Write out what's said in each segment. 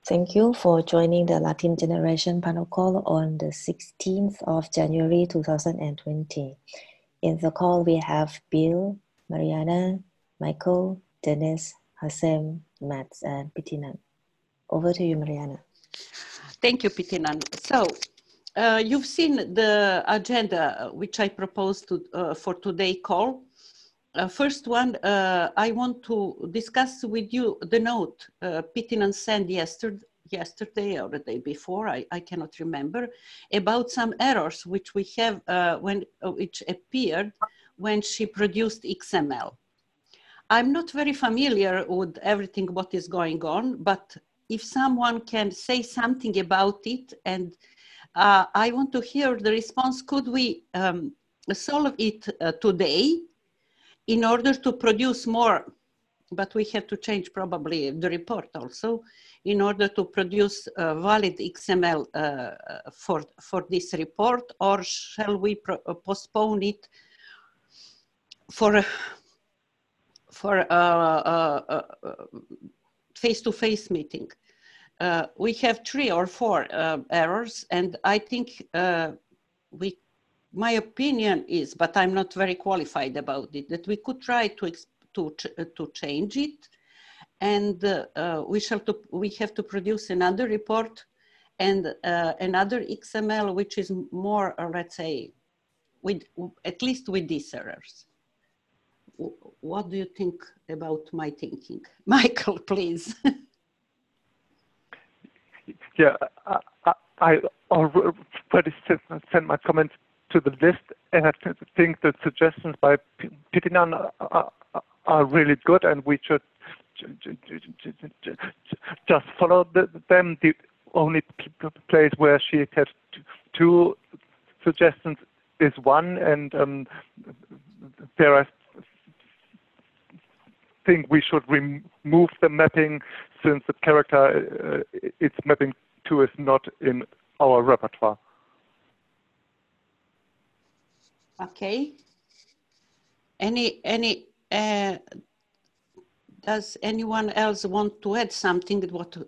Thank you for joining the Latin Generation panel call on the 16th of January 2020. In the call, we have Bill, Mariana, Michael, Dennis, Hassem, Mats, and Pitinan. Over to you, Mariana. Thank you, Pitinan. So, you've seen the agenda which I proposed for today's call. First one, I want to discuss with you the note Pitinan sent yesterday or the day before, I cannot remember, about some errors which we have which appeared when she produced XML. I'm not very familiar with everything what is going on, but if someone can say something about it, and I want to hear the response, could we solve it today in order to produce more, but we have to change probably the report also, in order to produce valid XML for this report, or shall we postpone it for face-to-face meeting? We have 3 or 4 errors, and I think my opinion is, but I'm not very qualified about it, that we could try to change it, and we have to produce another report and another XML which is more, let's say, at least with these errors. What do you think about my thinking? Michael, please. Yeah, I already sent my comments to the list, and I think the suggestions by Pitinan are really good, and we should just follow them. The only place where she has 2 suggestions is 1, and there I think we should remove the mapping, since the character it's mapping to is not in our repertoire. Okay. Does anyone else want to add something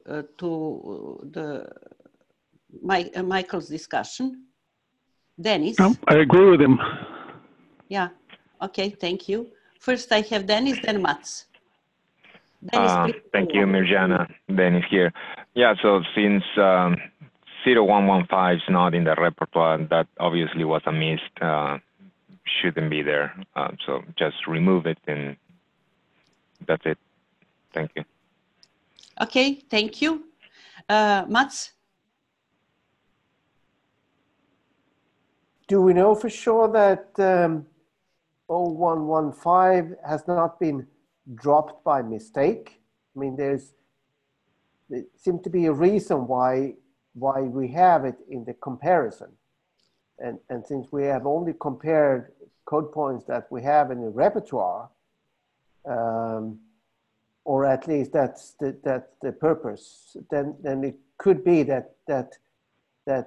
to Michael's discussion? Dennis? No, I agree with him. Yeah. Okay. Thank you. First, I have Dennis, then Mats. Dennis, thank you, Mirjana. Dennis here. Yeah. So since 0115 is not in the repertoire, that obviously was a miss. Shouldn't be there. So just remove it, and that's it. Thank you. Okay, thank you. Mats? Do we know for sure that 0115 has not been dropped by mistake? I mean, there seems to be a reason why we have it in the comparison. And since we have only compared code points that we have in the repertoire, or at least that's the purpose, then it could be that the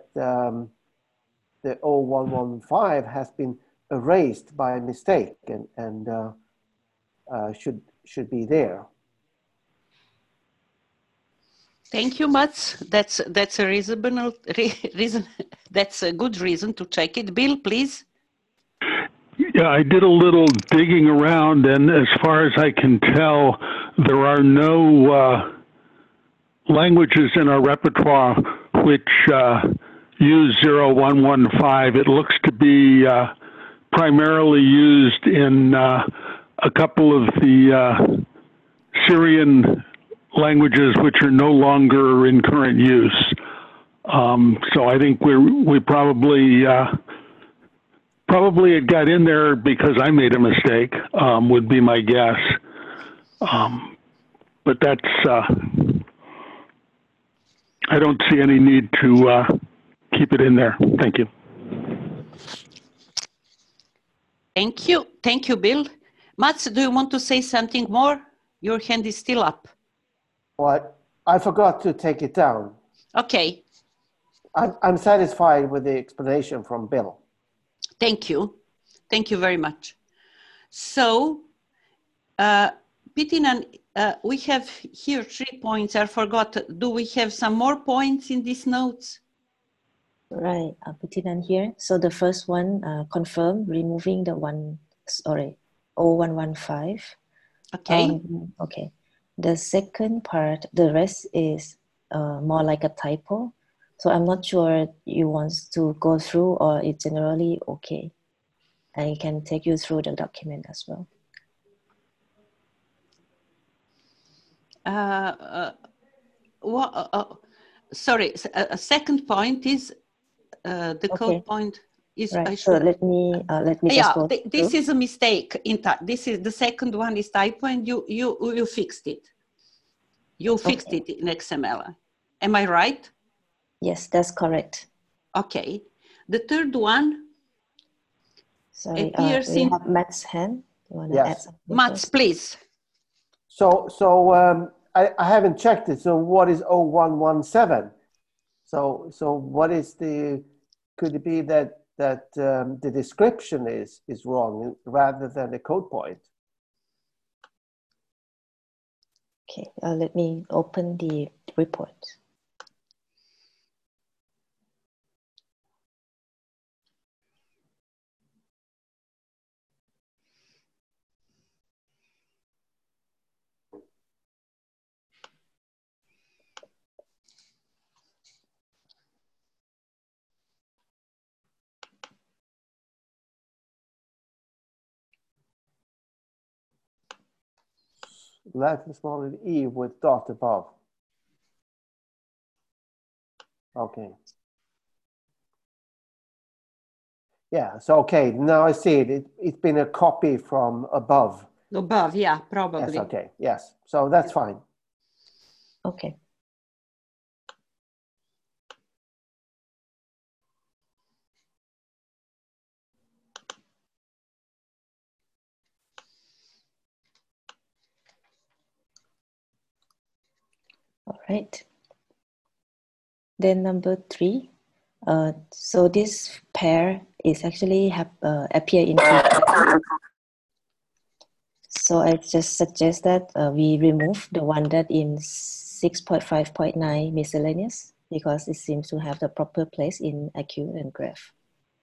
0115 has been erased by mistake and should be there. Thank you, Mats. That's a reasonable reason. That's a good reason to check it. Bill, please. Yeah, I did a little digging around, and as far as I can tell, there are no languages in our repertoire which use 0115. It looks to be primarily used in a couple of the Syrian languages which are no longer in current use. So I think we probably it got in there because I made a mistake, would be my guess. But that's, I don't see any need to keep it in there. Thank you. Thank you. Thank you, Bill. Mats, do you want to say something more? Your hand is still up. What? I forgot to take it down. Okay. I'm satisfied with the explanation from Bill. Thank you. Thank you very much. So, Pitinan, We have here 3 points. I forgot. Do we have some more points in these notes? Right, I'll put it on here. So the first one, confirm removing the 0115. Okay. Okay. The second part, the rest is more like a typo. So I'm not sure you want to go through or it's generally okay. I can take you through the document as well. Sorry, a second point is the code point is. Right. So let me just go this through. is a mistake. This is the second one is typo, and you fixed it. You fixed it in XML. Am I right? Yes, that's correct. Okay. The third one. Sorry, we have Matt's hand. You want to add something? Mats, please. So I haven't checked it. So what is 0117? So what is could it be that the description is wrong rather than the code point? Okay, let me open the report. Latin small e with dot above. Okay. Yeah, so okay, now I see it. It's been a copy from above. Above, yeah, probably. Yes, okay, yes. So that's fine. Okay. All right. Then number 3. So this pair is actually appear in two. So I just suggest that we remove the one that in 6.5.9 miscellaneous because it seems to have the proper place in IQ and graph.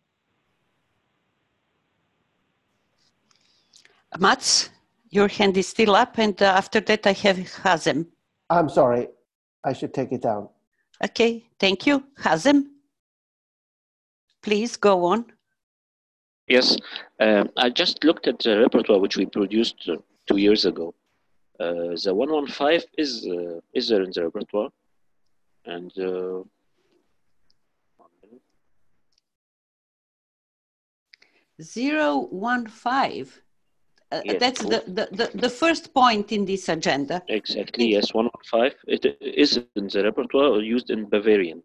Mats, your hand is still up, and after that I have Hazem. I'm sorry, I should take it down. Okay, thank you. Hazem, please go on. Yes, I just looked at the repertoire which we produced 2 years ago. The 115 is there in the repertoire? And 015. Yes, That's the first point in this agenda. Exactly, yes, 115. It is in the repertoire or used in Bavarian.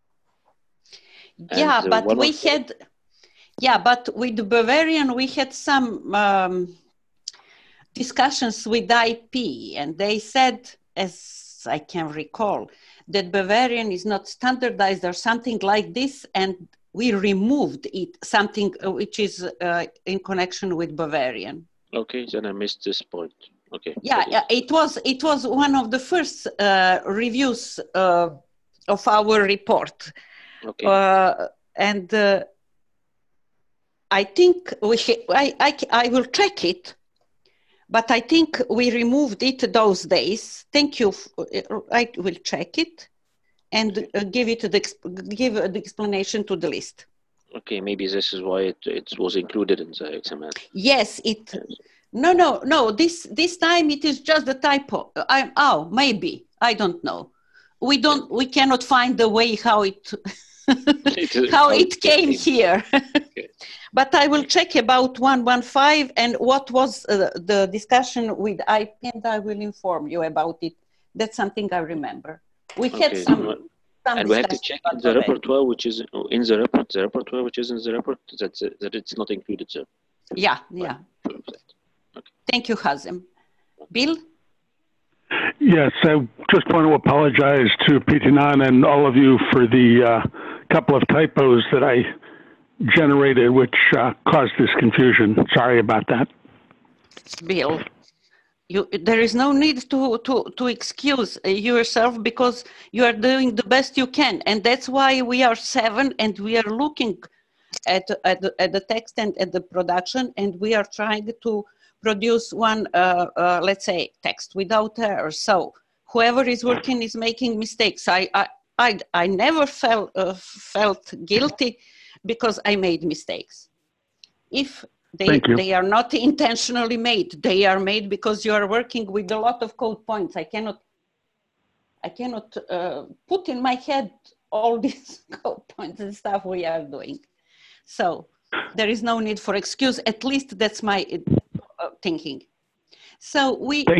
Yeah, but we had, but with the Bavarian, we had some discussions with IP, and they said, as I can recall, that Bavarian is not standardized or something like this, and we removed it, something which is in connection with Bavarian. Okay, then I missed this point. Okay. Yeah, it was one of the first reviews of our report. Okay. And I think I will check it, but I think we removed it those days. Thank you. I will check it and give the explanation to the list. Okay, maybe this is why it was included in the XML. Yes, it. No. This time it is just a typo. Maybe I don't know. We cannot find the way how it how it came here. Okay. But I will check about 115 and what was the discussion with IP, and I will inform you about it. That's something I remember. We had some and we have to check the repertoire, which is in the report, the repertoire which is in the report, that it's not included there. Yeah. Okay. Thank you, Hazem. Bill? Yes, I just want to apologize to Pitinan and all of you for the couple of typos that I generated, which caused this confusion. Sorry about that. Bill, there is no need to excuse yourself, because you are doing the best you can. And that's why we are 7 and we are looking at the text and at the production, and we are trying to produce one, let's say, text without error. So whoever is working is making mistakes. I never felt guilty because I made mistakes. If they are not intentionally made, they are made because you are working with a lot of code points. I cannot put in my head all these code points and stuff we are doing. So there is no need for excuse. At least that's my thinking. So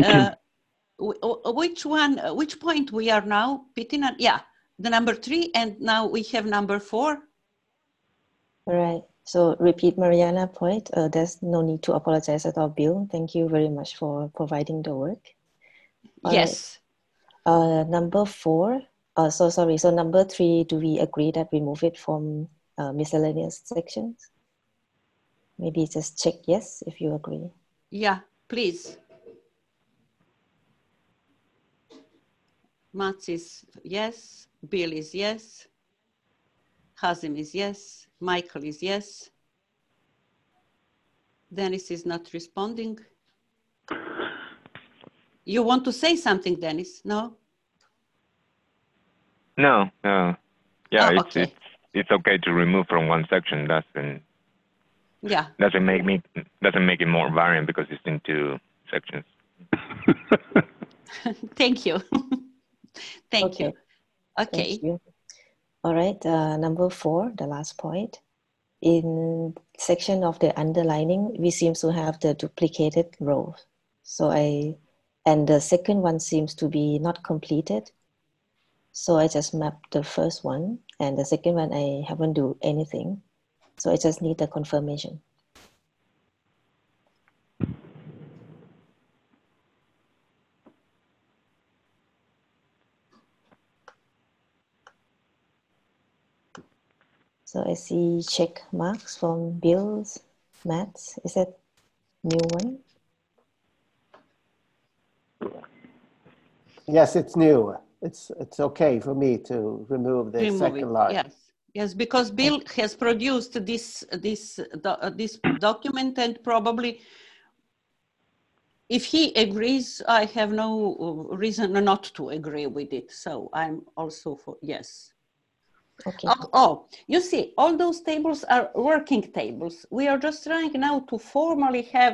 which point we are now, Pitina? Yeah, the number 3, and now we have number 4. All right. So repeat Mariana's point. There's no need to apologize at all, Bill. Thank you very much for providing the work. All yes. Right. Number 4. So sorry. So number 3, do we agree that we move it from miscellaneous sections? Maybe just check yes if you agree. Yeah, please. Mats is yes. Bill is yes. Hazim is yes. Michael is yes. Dennis is not responding. You want to say something, Dennis? No? No. Yeah, okay. it's okay to remove from one section. Doesn't make it more variant because it's in 2 sections. Thank you. Thank you. Okay. Thank you. All right, number 4, the last point. In section of the underlining, we seem to have the duplicated rows. And the second one seems to be not completed. So I just mapped the first one, and the second one I haven't do anything. So I just need the confirmation. So I see check marks from Bill's, Matt's. Is that new one? Yes, it's new. It's okay for me to remove the second line. Yes, because Bill has produced this document, and probably if he agrees, I have no reason not to agree with it. So I'm also for yes. Okay. Oh, you see, all those tables are working tables. We are just trying now to formally have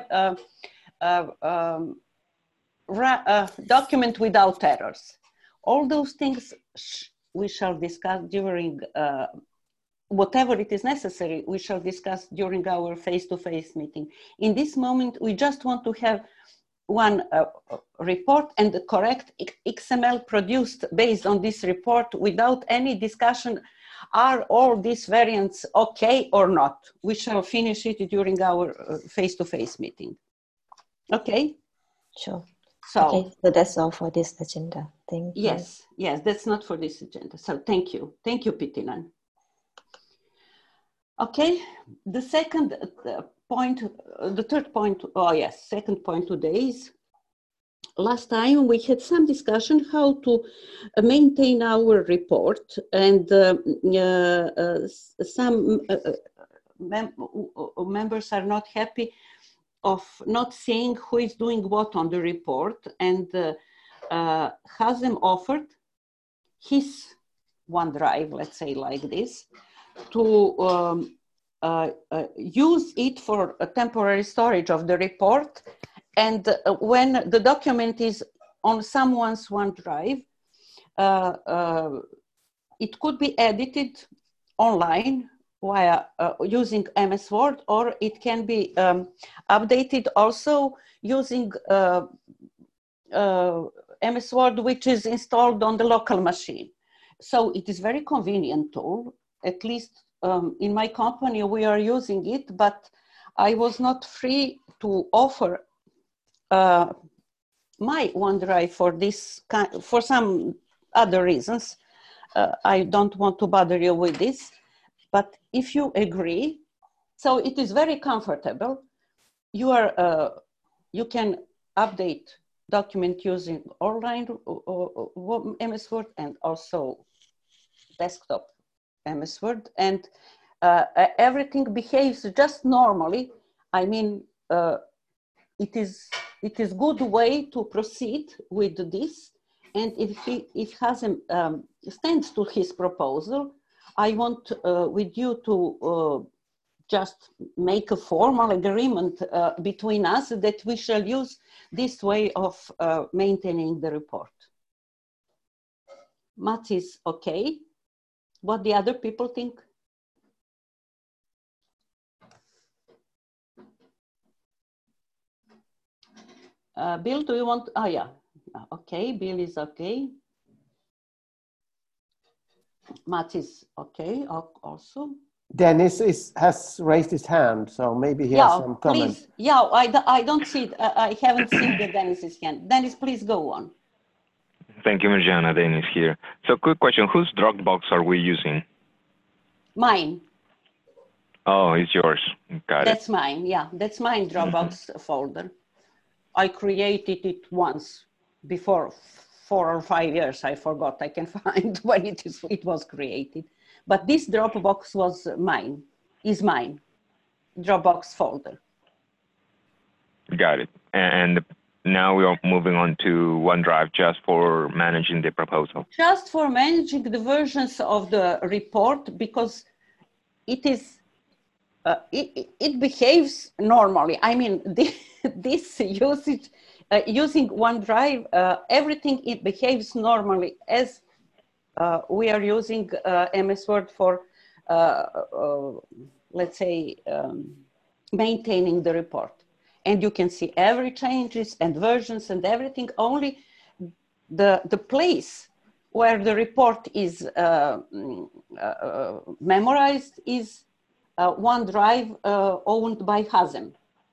a document without errors. All those things we shall discuss during, whatever it is necessary, we shall discuss during our face-to-face meeting. In this moment, we just want to have one report and the correct XML produced based on this report without any discussion. Are all these variants okay or not? We shall finish it during our face-to-face meeting. Okay? Sure. So, okay, so that's all for this agenda. Thank you. Yes, that's not for this agenda. So thank you. Thank you, Pitinan. Okay, the second point, the third point, second point today is, last time we had some discussion how to maintain our report, and some members are not happy of not seeing who is doing what on the report, and Hazem offered his OneDrive, let's say like this, to use it for a temporary storage of the report. And when the document is on someone's OneDrive, it could be edited online via using MS Word, or it can be updated also using MS Word, which is installed on the local machine. So it is very convenient tool. At least in my company, we are using it, but I was not free to offer my OneDrive for this kind, for some other reasons. I don't want to bother you with this, but if you agree, so it is very comfortable. You are, you can update document using online MS Word and also desktop MS Word, and everything behaves just normally. I mean, it is good way to proceed with this. And if Hazem stands to his proposal, I want with you to just make a formal agreement between us that we shall use this way of maintaining the report. Mats is okay. What the other people think? Bill, do you want? Oh, yeah. Okay, Bill is okay. Mats is okay also. Dennis has raised his hand, so maybe he has some comment. Please. Yeah, I don't see it. I haven't seen the Dennis's hand. Dennis, please go on. Thank you, Mirjana. Dennis here. So quick question, whose Dropbox are we using? Mine. Oh, it's yours. Got it. That's mine, yeah. That's mine Dropbox folder. I created it once before 4 or 5 years. I forgot. I can find when it was created. But this Dropbox was mine, is mine. Dropbox folder. Got it. And now we are moving on to OneDrive just for managing the proposal. Just for managing the versions of the report, because it is, it behaves normally. I mean, this usage, using OneDrive, everything, it behaves normally as we are using MS Word for, let's say, maintaining the report. And you can see every changes and versions and everything. Only the place where the report is memorized is OneDrive owned by Hazem.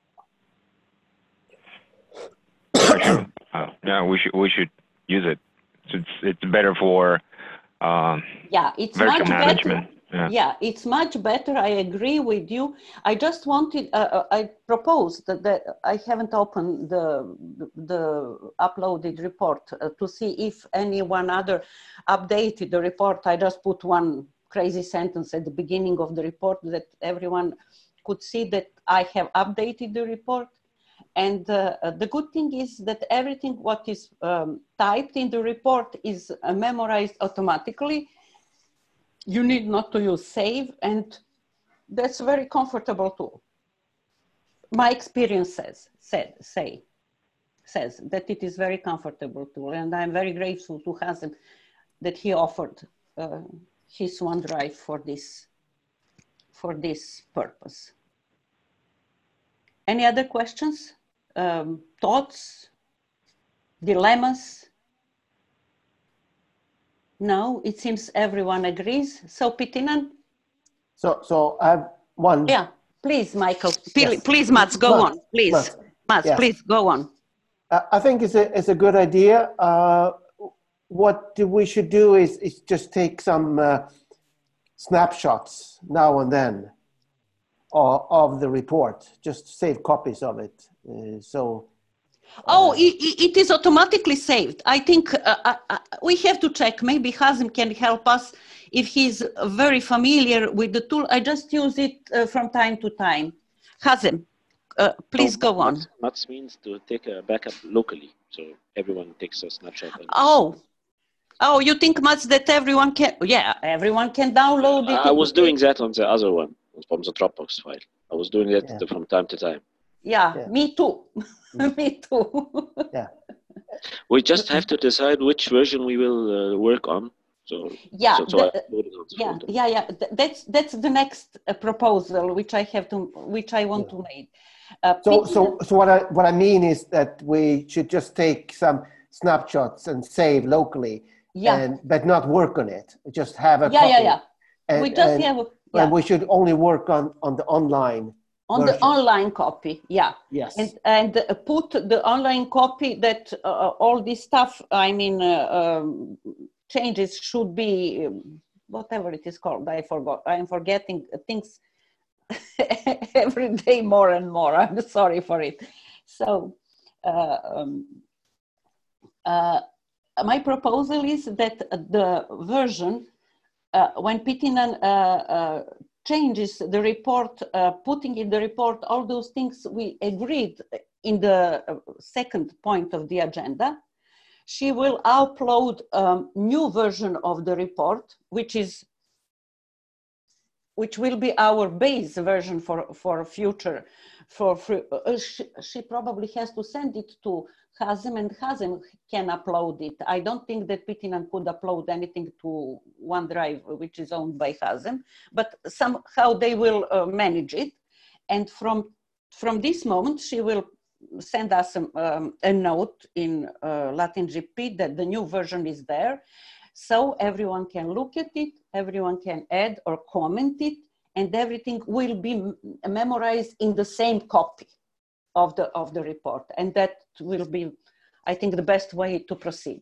Yeah, we should use it. It's better for yeah, it's virtual much management. better. Yeah, it's much better. I agree with you. I just wanted, I proposed that I haven't opened the uploaded report to see if anyone other updated the report. I just put one crazy sentence at the beginning of the report that everyone could see that I have updated the report. And the good thing is that everything what is typed in the report is memorized automatically. You need not to use save, and that's a very comfortable tool. My experience says that it is very comfortable tool, and I'm very grateful to Hazem that he offered his OneDrive for this purpose. Any other questions, thoughts, dilemmas? No, it seems everyone agrees. So Pitinan? So I have one. Yeah, please, Michael. Yes. Please, Mats, go on. Please, Mats, yes. Please go on. I think it's a good idea. What we should do is just take some snapshots now and then of the report. Just save copies of it. It is automatically saved. I think we have to check. Maybe Hazem can help us if he's very familiar with the tool. I just use it from time to time. Hazem, please go on. Mats means to take a backup locally, so everyone takes a snapshot. Oh, you think, Mats, that everyone can? Yeah, everyone can download it. I was doing that on the other one, from the Dropbox file. I was doing that from time to time. Yeah. Me too. Me too. Yeah. We just have to decide which version we will work on. So yeah, yeah. That's the next proposal which I want to make. So what I mean is that we should just take some snapshots and save locally. Yeah. But not work on it. Just have a copy. Yeah. And we should only work on the online. The online copy, yeah. Yes. And put the online copy that all this stuff, I mean, changes should be, whatever it is called, I forgot. I'm forgetting things every day more and more. I'm sorry for it. So My proposal is that the version, when Pitinan changes the report, putting in the report all those things we agreed in the second point of the agenda, she will upload a new version of the report, which will be our base version for future. She probably has to send it to Hazem, and Hazem can upload it. I don't think that Pitinan could upload anything to OneDrive, which is owned by Hazem, but somehow they will manage it. And from this moment, she will send us a note in LatinGP that the new version is there. So everyone can look at it, everyone can add or comment it, and everything will be memorized in the same copy of the report. And that will be, I think, the best way to proceed.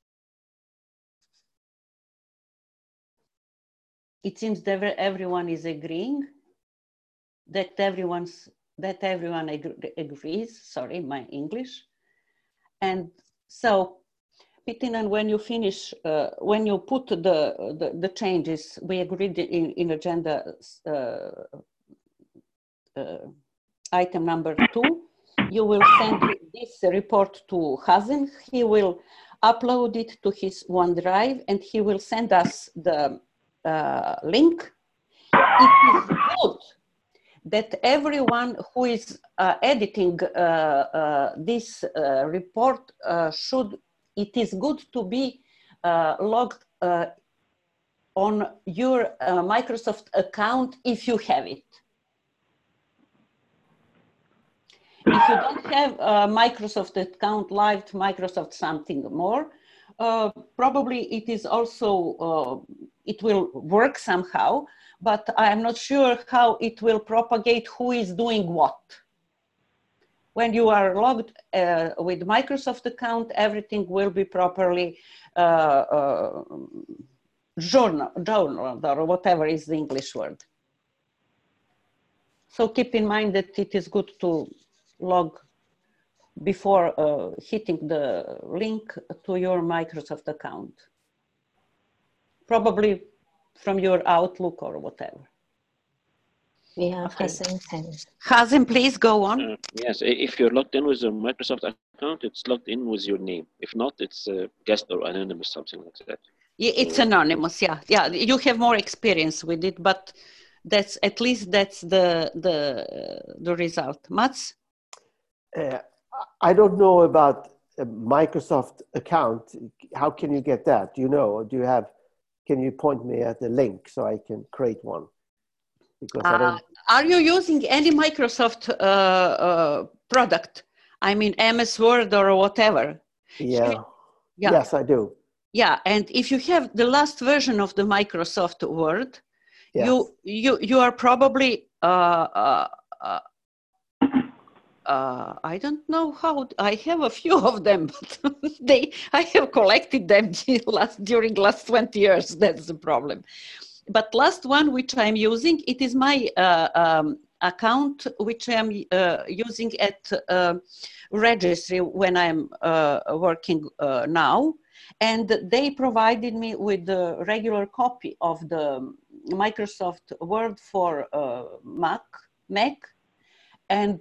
It seems that everyone is agreeing, that everyone agrees, sorry, my English. And so, Pitinan, when you finish, when you put the changes we agreed in agenda item number 2, you will send this report to Hazem. He will upload it to his OneDrive and he will send us the link. It is good that everyone who is editing this report it is good to be logged on your Microsoft account if you have it. If you don't have a Microsoft account, live Microsoft something more, probably it is also, it will work somehow, but I'm not sure how it will propagate who is doing what. When you are logged with Microsoft account, everything will be properly journaled, or whatever is the English word. So keep in mind that it is good to log before hitting the link to your Microsoft account. Probably from your Outlook or whatever. We have Okay. Hazem hand. Hazem, please go on. Yes, if you're logged in with a Microsoft account, it's logged in with your name. If not, it's guest or anonymous, something like that. It's anonymous, yeah. Yeah, you have more experience with it, but that's at least that's the result. Mats? I don't know about a Microsoft account. How can you get that? Do you know? Or do you have? Can you point me at the link so I can create one? Because I don't. Are you using any Microsoft product? I mean, MS Word or whatever. Yeah. Yeah. Yes, I do. Yeah, and if you have the last version of the Microsoft Word, Yes. you are probably I don't know how. I have a few of them, but I have collected them during last 20 years. That's the problem. But last one, which I'm using, it is my account, which I'm using at registry when I'm working now. And they provided me with the regular copy of the Microsoft Word for Mac. And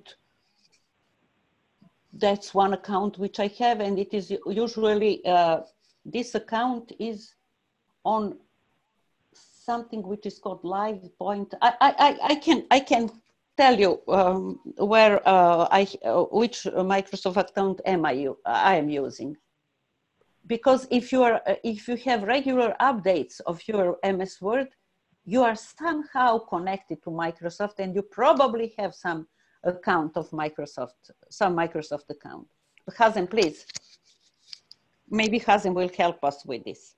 that's one account which I have. And it is usually, this account is on something which is called LivePoint. I can tell you where which Microsoft account I am using, because if you have regular updates of your MS Word, you are somehow connected to Microsoft, and you probably have some account of Microsoft, some Microsoft account. Hazem, please. Maybe Hazem will help us with this.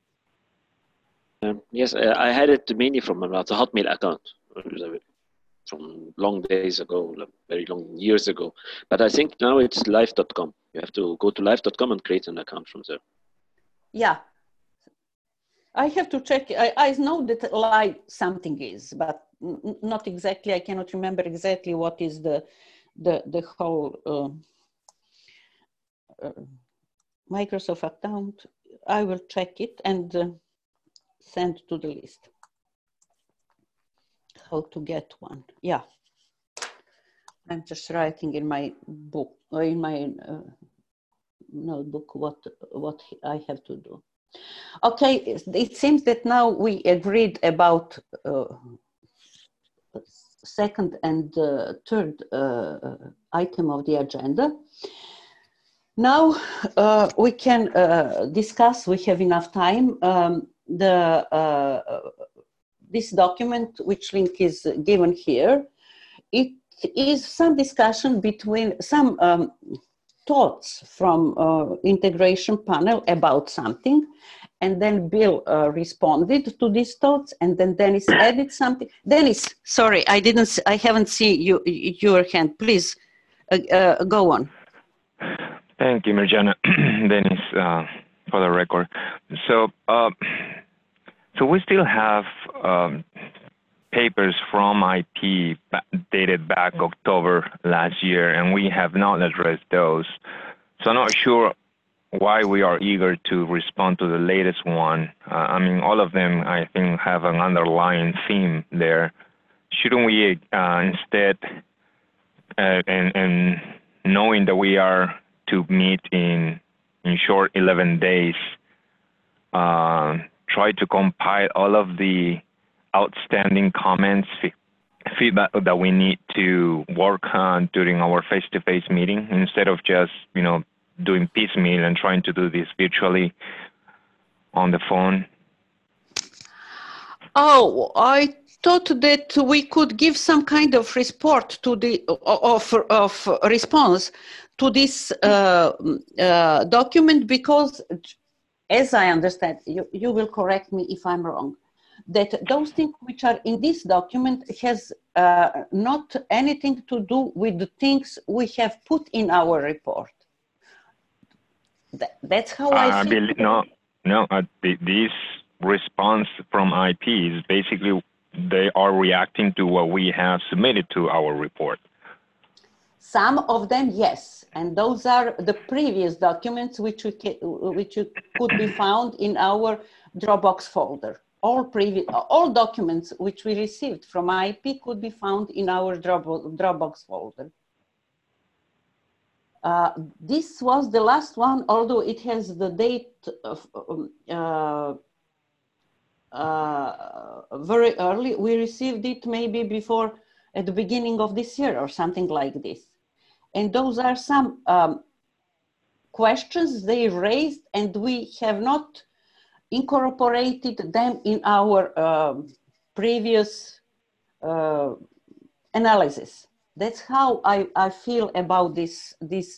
Yes, I had it mainly from the Hotmail account from long days ago, very long years ago. But I think now it's live.com. You have to go to live.com and create an account from there. Yeah. I have to check. I know that live something is, but not exactly. I cannot remember exactly what is the whole Microsoft account. I will check it and send to the list. How to get one? Yeah, I'm just writing in my book, or in my notebook, what I have to do. Okay, it seems that now we agreed about second and third item of the agenda. Now we can discuss, we have enough time, this document, which link is given here. It is some discussion between some thoughts from integration panel about something, and then Bill responded to these thoughts, and then Dennis added something. Dennis, sorry, I haven't seen your hand. Please go on. Thank you, Mirjana. Dennis, for the record. So, so we still have papers from IP dated back October last year, and we have not addressed those. So I'm not sure why we are eager to respond to the latest one. I mean, all of them, I think, have an underlying theme there. Shouldn't we instead, and knowing that we are to meet in short 11 days, try to compile all of the outstanding comments, feedback that we need to work on during our face-to-face meeting, instead of just, you know, doing piecemeal and trying to do this virtually on the phone? Oh, I thought that we could give some kind of report to the of response to this document, because, as I understand, you will correct me if I'm wrong, that those things which are in this document has not anything to do with the things we have put in our report. That's how I think. This response from IP is basically, they are reacting to what we have submitted to our report. Some of them, yes, and those are the previous documents which could be found in our Dropbox folder. All documents which we received from IP could be found in our Dropbox folder. This was the last one, although it has the date of very early. We received it maybe before, at the beginning of this year or something like this. And those are some questions they raised, and we have not incorporated them in our previous analysis. That's how I feel about this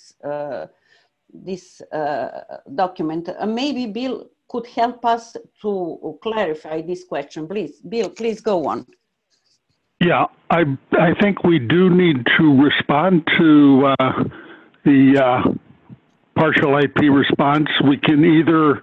document. Maybe Bill could help us to clarify this question. Please, Bill, please go on. Yeah, I think we do need to respond to the partial IP response. We can either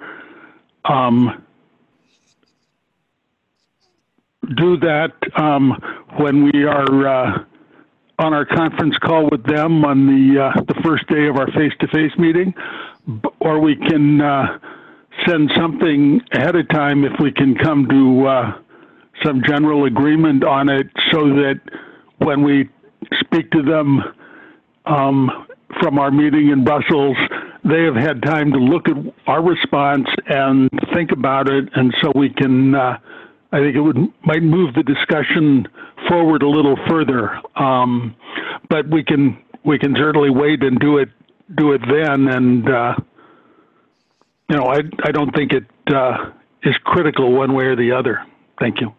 do that when we are on our conference call with them on the first day of our face-to-face meeting, or we can send something ahead of time if we can come to some general agreement on it, so that when we speak to them from our meeting in Brussels, they have had time to look at our response and think about it, and so we can, I think it might move the discussion forward a little further. But we can certainly wait and do it then, and you know, I don't think it is critical one way or the other. Thank you.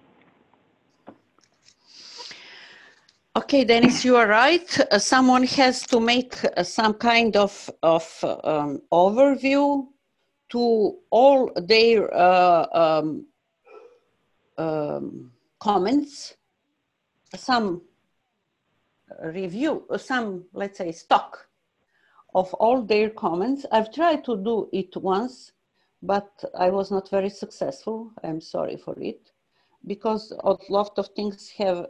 Okay, Dennis, you are right. Someone has to make some kind of overview to all their comments, some review, some, let's say, stock of all their comments. I've tried to do it once, but I was not very successful. I'm sorry for it, because a lot of things have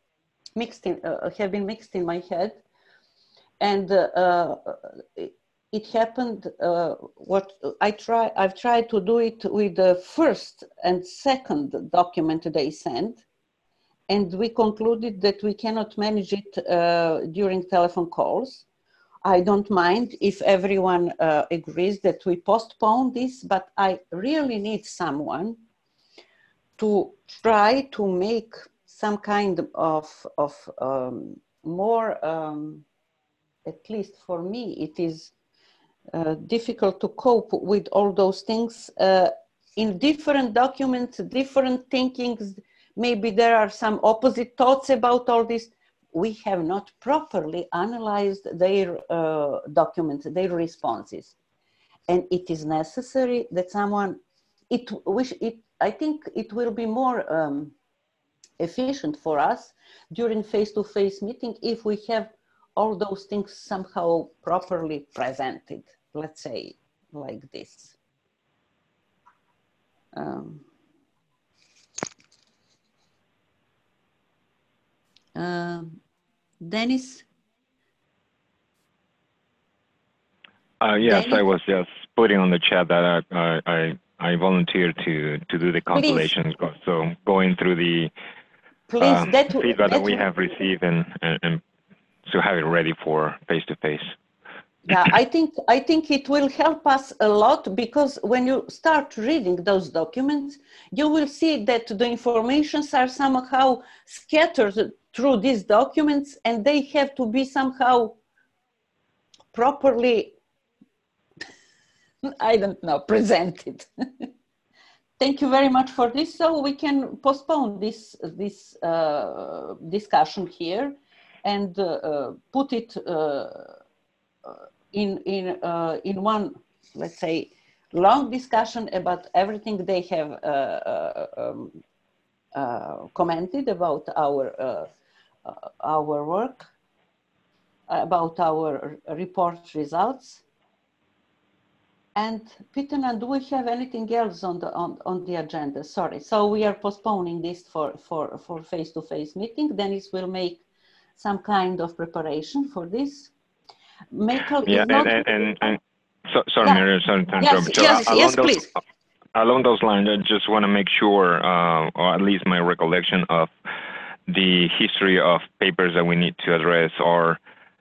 been mixed in my head, and it happened, I've tried to do it with the first and second document they sent, and we concluded that we cannot manage it during telephone calls. I don't mind if everyone agrees that we postpone this, but I really need someone to try to make some kind of more, at least for me, it is difficult to cope with all those things in different documents, different thinkings. Maybe there are some opposite thoughts about all this. We have not properly analyzed their documents, their responses. And it is necessary that someone, I think it will be more efficient for us during face-to-face meeting if we have all those things somehow properly presented, let's say like this. Dennis? Yes, Dennis? I was just putting on the chat that I volunteered to do the compilations, so going through the feedback that we have received and to have it ready for face-to-face. Yeah, I think it will help us a lot, because when you start reading those documents, you will see that the informations are somehow scattered through these documents, and they have to be somehow properly, I don't know, presented. Thank you very much for this. So we can postpone this discussion here and put it in one, let's say, long discussion about everything they have commented about our work, about our report results. And Pitana, do we have anything else on the agenda? Sorry, so we are postponing this for face-to-face meeting. Dennis will make some kind of preparation for this. Michael, yeah, sorry, yeah. Mary, sorry to interrupt. Yes, please. Along those lines, I just want to make sure, or at least my recollection of the history of papers that we need to address, or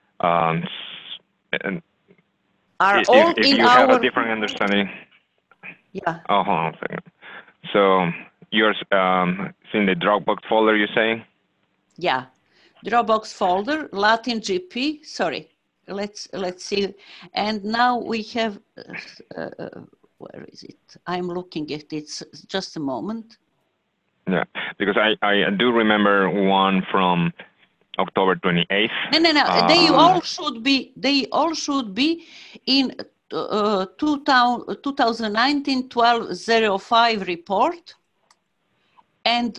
if you have a different understanding. Yeah. Oh, hold on a second. So yours in the Dropbox folder, you say? Yeah, Dropbox folder, Latin GP. Sorry, let's see. And now we have. Where is it? I'm looking at it. Just a moment. Yeah, because I do remember one from October 28th. No. They all should be. They all should be in 2019-12-05 report. And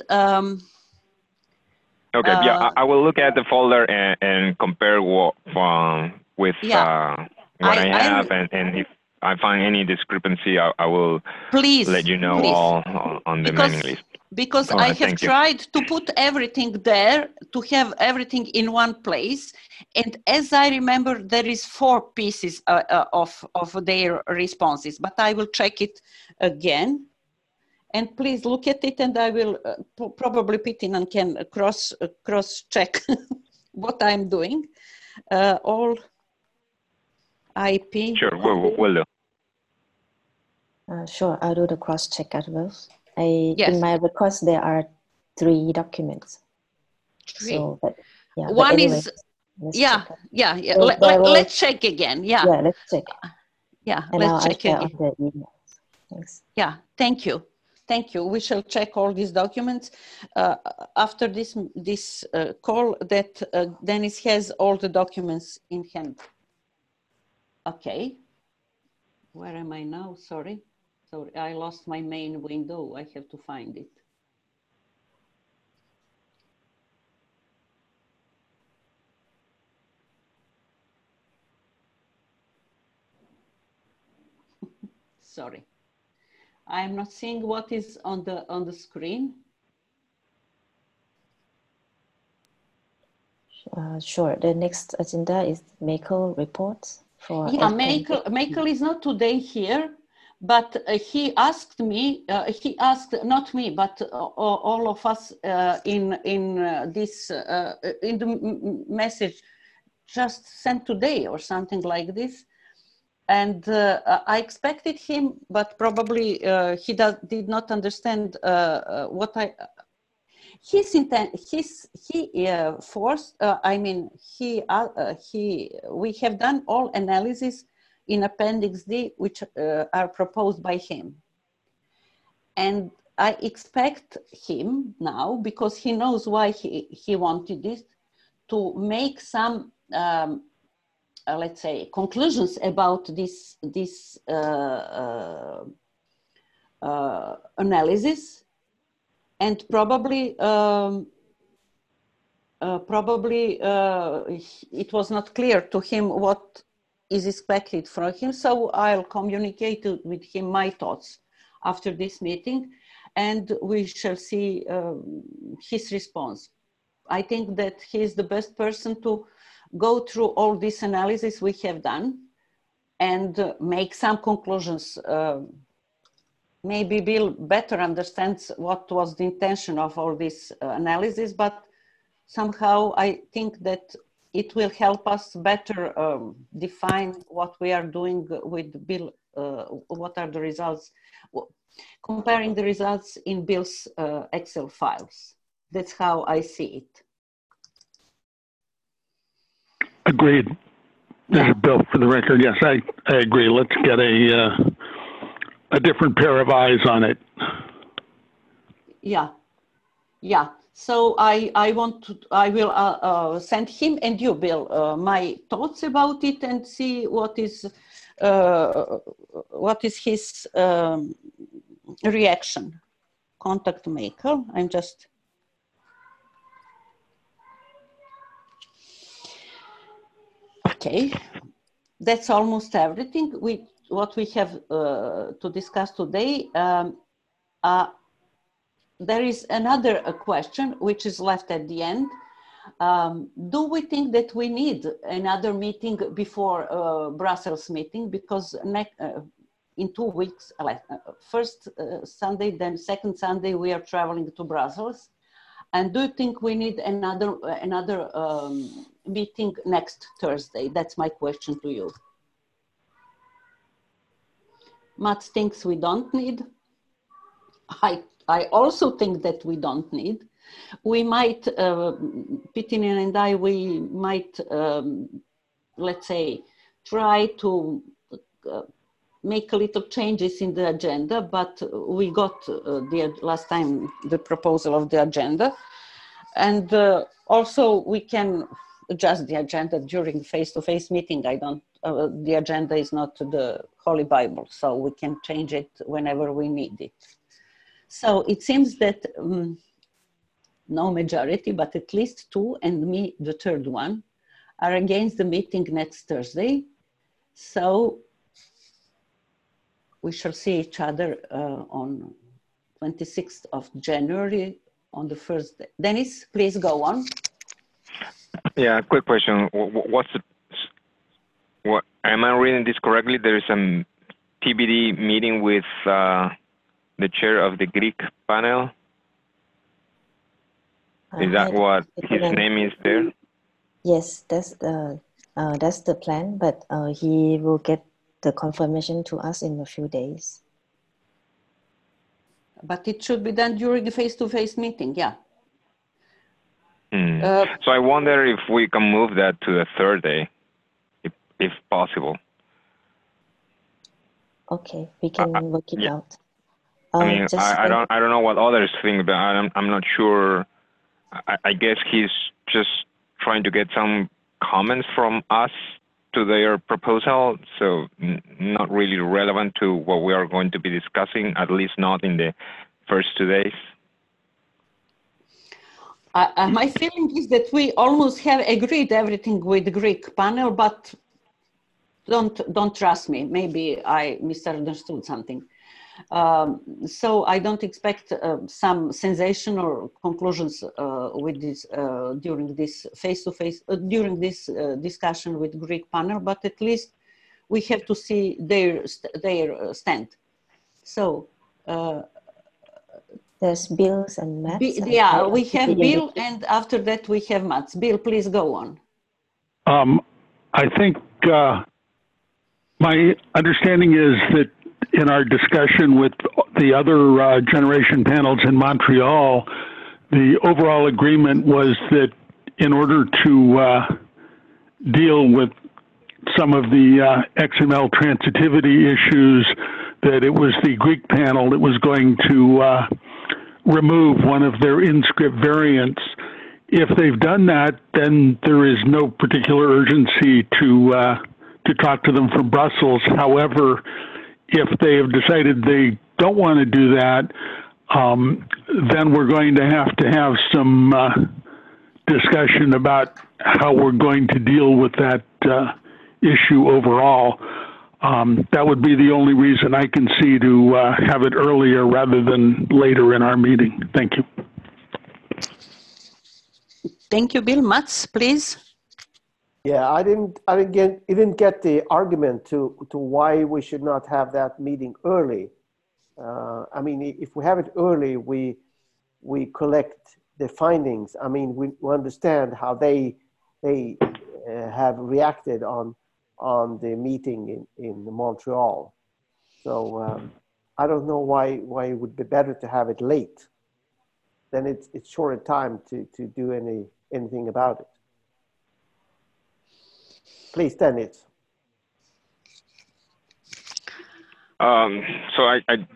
okay, yeah, I will look at the folder and compare what with what I have, and if I find any discrepancy, I will let you know all on the mailing list. Because I have tried to put everything there, to have everything in one place. And as I remember, there is 4 pieces of their responses, but I will check it again. And please look at it, and I will probably Pittinan can cross check what I'm doing. All IP. Sure, we'll do. Sure, I'll do the cross check as well. In my request, there are 3 documents. 3. So, but, yeah, one but anyway, is, yeah. So let's check again. Yeah. Yeah, let's check. Yeah, and let's check again. On the emails. Thanks. Yeah, thank you. Thank you. We shall check all these documents after this call that Dennis has all the documents in hand. Okay. Where am I now? Sorry, I lost my main window. I have to find it. Sorry. I'm not seeing what is on the screen. Sure. The next agenda is Mako reports for Yeah, Michael is not today here, but he asked me, he asked not me, but all of us in the message just sent today or something like this. And I expected him, but probably he did not understand what I. His intent. Forced. I mean, we have done all analysis in Appendix D, which are proposed by him, and I expect him now, because he knows why he wanted this, to make some. Let's say, conclusions about this analysis, and probably it was not clear to him what is expected from him. So I'll communicate with him my thoughts after this meeting, and we shall see his response. I think that he is the best person to go through all this analysis we have done and make some conclusions. Maybe Bill better understands what was the intention of all this analysis, but somehow I think that it will help us better define what we are doing with Bill, what are the results, comparing the results in Bill's Excel files. That's how I see it. Agreed. There's a bill for the record. Yes, I agree. Let's get a different pair of eyes on it. Yeah. So I will send him and you, Bill, my thoughts about it and see what is his reaction. Contact Michael. I'm just. Okay, that's almost everything. What we have to discuss today. There is another question which is left at the end. Do we think that we need another meeting before Brussels meeting? Because in 2 weeks, first Sunday, then second Sunday, we are traveling to Brussels. And do you think we need another meeting next Thursday? That's my question to you. Mats thinks we don't need. I also think that we don't need. We might, Pitinen and I, we might, let's say, try to make a little changes in the agenda, but we got last time the proposal of the agenda. And also we can adjust the agenda during the face-to-face meeting. The agenda is not the Holy Bible, so we can change it whenever we need it. So it seems that no majority, but at least 2, and me, the third one, are against the meeting next Thursday. So we shall see each other on 26th of January on the first day. Dennis, please go on. Yeah, quick question. What am I reading this correctly? There is a TBD meeting with the chair of the Greek panel. Is that what his name is there? Yes, that's the plan, but he will get the confirmation to us in a few days. But it should be done during the face-to-face meeting, yeah. So I wonder if we can move that to a Thursday, if possible. Okay, we can work it out. I mean, I don't know what others think, but I'm not sure. I guess he's just trying to get some comments from us to their proposal, so not really relevant to what we are going to be discussing, at least not in the first 2 days. My feeling is that we almost have agreed everything with the Greek panel, but don't trust me. Maybe I misunderstood something. So I don't expect some sensational conclusions with this during this face-to-face during this discussion with Greek panel, but at least we have to see their stand. So there's Bills and Mats. Yeah, we have Bill, and after that we have Mats. Bill, please go on. I think my understanding is that in our discussion with the other generation panels in Montreal, the overall agreement was that in order to deal with some of the XML transitivity issues, that it was the Greek panel that was going to remove one of their in-script variants. If they've done that, then there is no particular urgency to talk to them from Brussels. However, if they have decided they don't want to do that, then we're going to have some discussion about how we're going to deal with that issue overall. That would be the only reason I can see to have it earlier rather than later in our meeting. Thank you. Thank you, Bill. Mats, please. Yeah, I didn't get the argument to why we should not have that meeting early. I mean, if we have it early, we collect the findings. I mean, we understand how they have reacted on the meeting in Montreal. So I don't know why it would be better to have it late. Then it's shorter time to do anything about it. Please, Dennis. So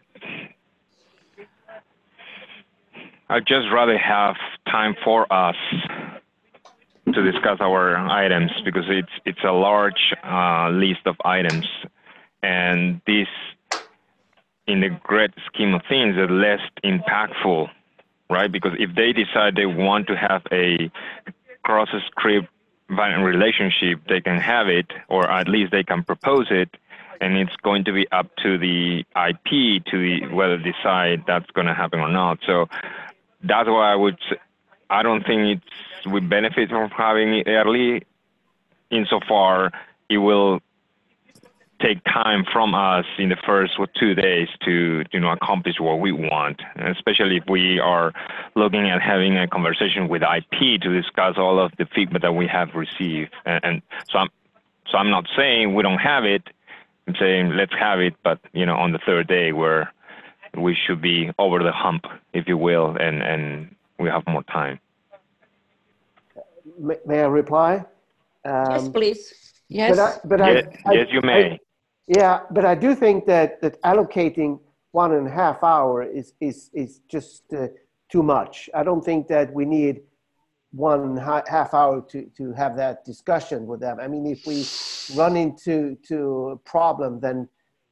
I'd just rather have time for us to discuss our items because it's a large list of items, and this, in the great scheme of things, is less impactful, right? Because if they decide they want to have a cross-script variant relationship, they can have it, or at least they can propose it, and it's going to be up to the IP to whether decide that's going to happen or not. So that's why I don't think we benefit from having it early, insofar it will take time from us in the first 2 days to accomplish what we want, especially if we are looking at having a conversation with IP to discuss all of the feedback that we have received. And so I'm not saying we don't have it. I'm saying let's have it, but on the third day where we should be over the hump, if you will, and we have more time. May I reply? Yes, please. Yes. Yes, you may. Yeah, but I do think that allocating 1.5 hours is just too much. I don't think that we need 1.5 hours to have that discussion with them. I mean, if we run into a problem, then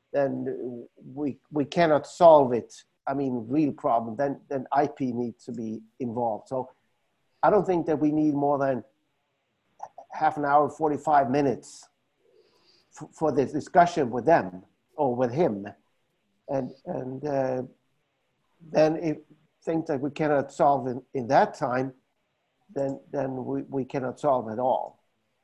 we cannot solve it. I mean, real problem. Then IP needs to be involved. So I don't think that we need more than half an hour, 45 minutes for this discussion with them or with him, and then if things that we cannot solve in that time, then we cannot solve at all.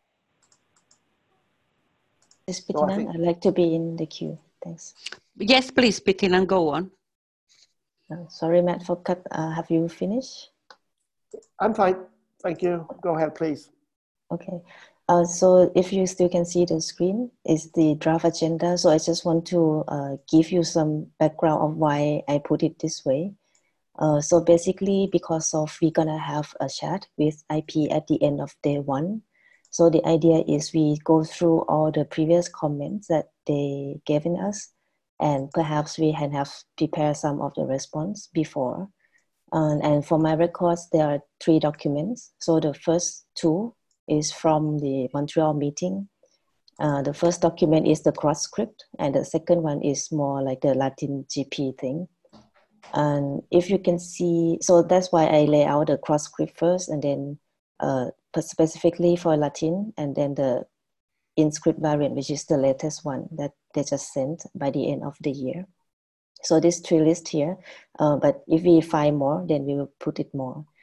Yes, Petinan, I'd like to be in the queue. Thanks. Yes, please, Petinan, go on. Sorry, Matt, for cut. Have you finished? I'm fine. Thank you. Go ahead, please. Okay. So if you still can see the screen, is the draft agenda. So I just want to give you some background of why I put it this way. So basically, because we're gonna have a chat with IP at the end of day 1. So the idea is we go through all the previous comments that they given us, and perhaps we can have prepared some of the response before. And for my records, there are 3 documents. So the first 2 is from the Montreal meeting. The first document is the cross script, and the second one is more like the Latin GP thing. And if you can see, so that's why I lay out the cross script first, and then specifically for Latin, and then the in-script variant, which is the latest one that they just sent by the end of the year. So this 3 lists here, but if we find more, then we will put it more.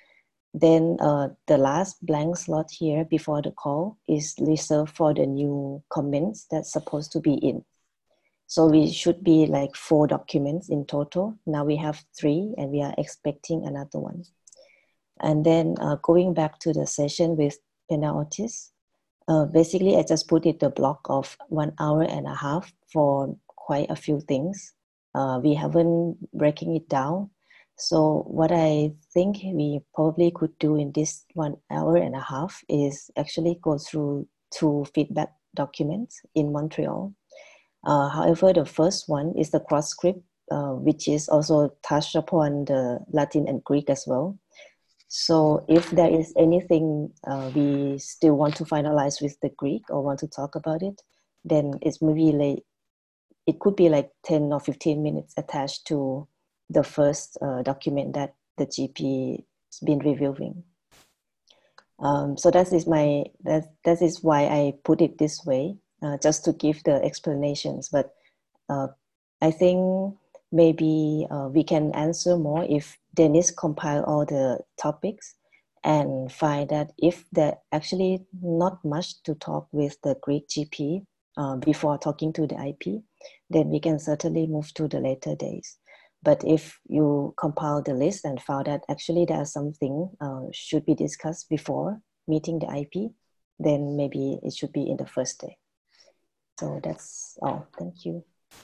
Then the last blank slot here before the call is reserved for the new comments that's supposed to be in. So we should be like 4 documents in total. Now we have 3 and we are expecting another one. And then going back to the session with Pena-Otis, basically I just put it the block of 1 hour and a half for quite a few things. We haven't breaking it down. So what I think we probably could do in this 1 hour and a half is actually go through 2 feedback documents in Montreal. However, the first one is the cross script, which is also touched upon the Latin and Greek as well. So if there is anything we still want to finalize with the Greek or want to talk about it, then it's maybe like, it could be like 10 or 15 minutes attached to the first document that the GP has been reviewing. So that is why I put it this way, just to give the explanations. But I think maybe we can answer more if Dennis compile all the topics and find that if there actually not much to talk with the Greek GP before talking to the IP, then we can certainly move to the later days. But if you compile the list and found that actually there's something should be discussed before meeting the IP, then maybe it should be in the first day. So that's all. Thank you.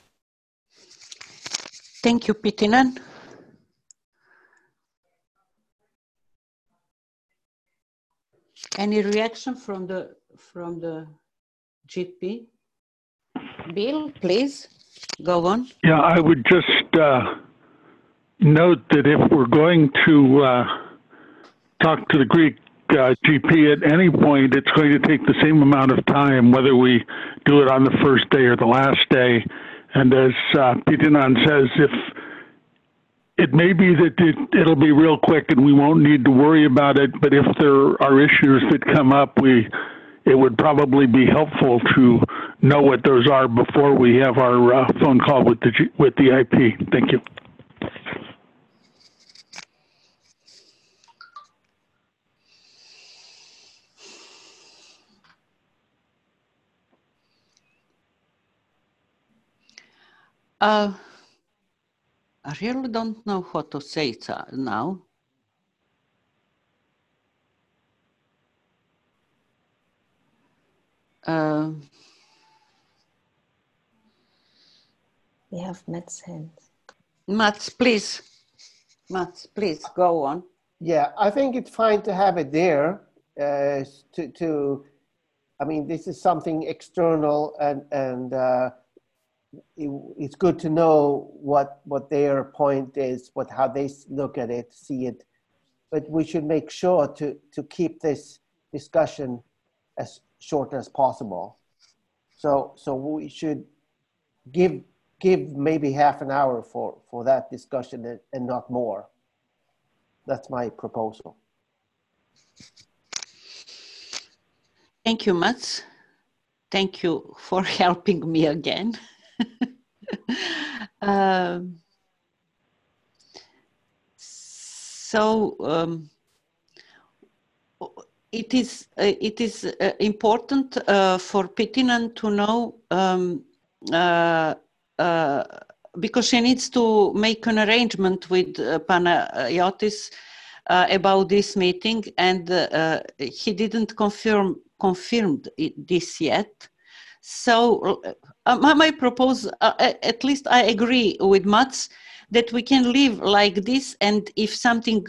Thank you, Pitinan. Any reaction from the GP? Bill, please go on. Yeah, I would just note that if we're going to talk to the Greek GP at any point, it's going to take the same amount of time, whether we do it on the first day or the last day. And as Pitinan says, if it may be that it'll be real quick and we won't need to worry about it, but if there are issues that come up, it would probably be helpful to know what those are before we have our phone call with the IP. Thank you. I really don't know what to say now. We have Matt's hands. Mats, please. Mats, please go on. Yeah, I think it's fine to have it there. I mean, this is something external, and it's good to know what their point is, how they look at it, see it. But we should make sure to keep this discussion as short as possible. So we should give maybe half an hour for that discussion and not more. That's my proposal. Thank you, Mats. Thank you for helping me again. It is important for Pitinan to know because she needs to make an arrangement with Panayotis about this meeting, and he didn't confirmed this yet. So my proposal, at least I agree with Mats, that we can live like this, and if something,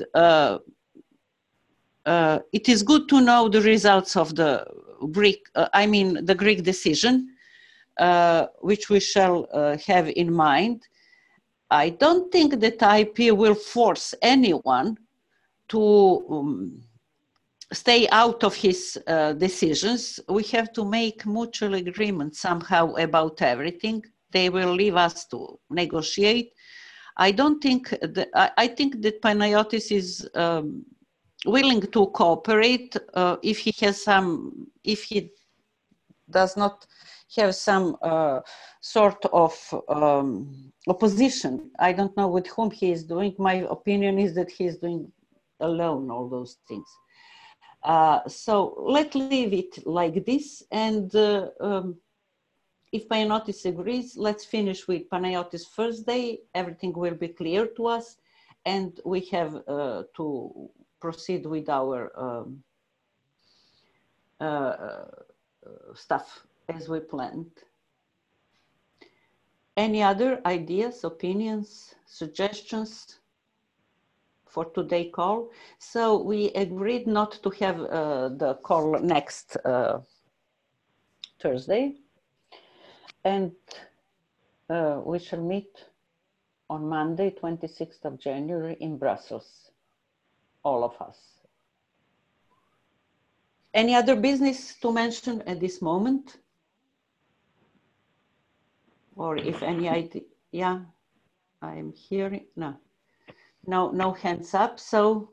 it is good to know the results of the Greek, the Greek decision, which we shall have in mind. I don't think that IP will force anyone to stay out of his decisions. We have to make mutual agreement somehow about everything. They will leave us to negotiate. I don't think that, I think that Panayotis is willing to cooperate if he has some, if he does not have some sort of opposition. I don't know with whom he is doing. My opinion is that he is doing alone, all those things. So let's leave it like this. And if Panayotis agrees, let's finish with Panayotis first day. Everything will be clear to us. And we have to proceed with our stuff as we planned. Any other ideas, opinions, suggestions for today's call? So we agreed not to have the call next Thursday. And we shall meet on Monday, 26th of January in Brussels, all of us. Any other business to mention at this moment? Or if any idea, yeah, I'm hearing, no hands up. So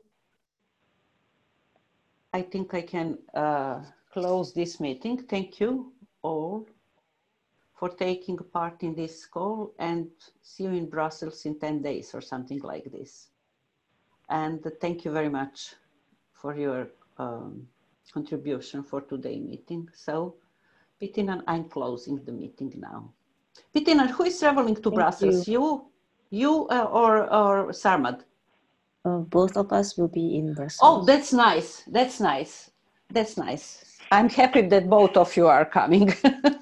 I think I can close this meeting. Thank you all for taking part in this call, and see you in Brussels in 10 days or something like this. And thank you very much for your contribution for today's meeting. So Pitinan, I'm closing the meeting now. Pitinan, who is traveling to Brussels? You or Sarmad? Both of us will be in Brussels. Oh, that's nice. That's nice. That's nice. I'm happy that both of you are coming.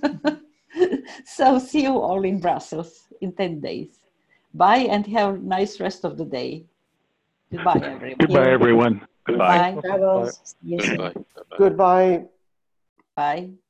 So see you all in Brussels in 10 days. Bye and have a nice rest of the day. Goodbye, everyone. Goodbye, everyone. Goodbye. Bye. See you soon. Goodbye. Goodbye. Bye.